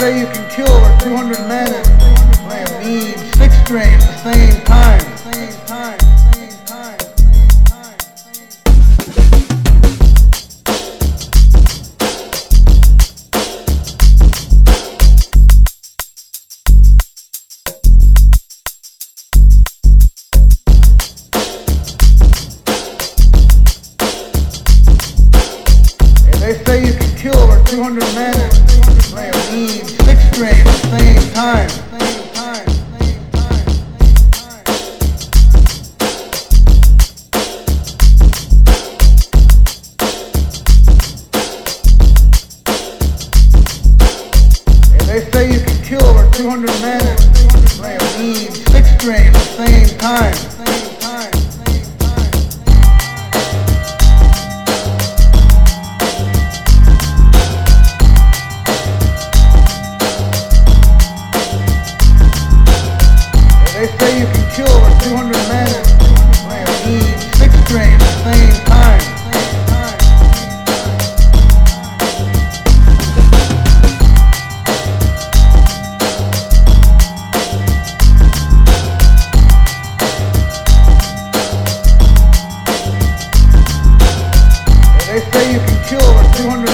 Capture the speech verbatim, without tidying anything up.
say you can kill over two hundred men and play a mean six string at the same time. Same time. Same time. They say you can kill over two hundred men and play a mean six string at the same time. Same time. Same time. And they say you can kill over two hundred men and play a mean six string at the same time. Same time. They say you can kill over two hundred men and play a mean six string at the same time. Same time. They say you can kill over two hundred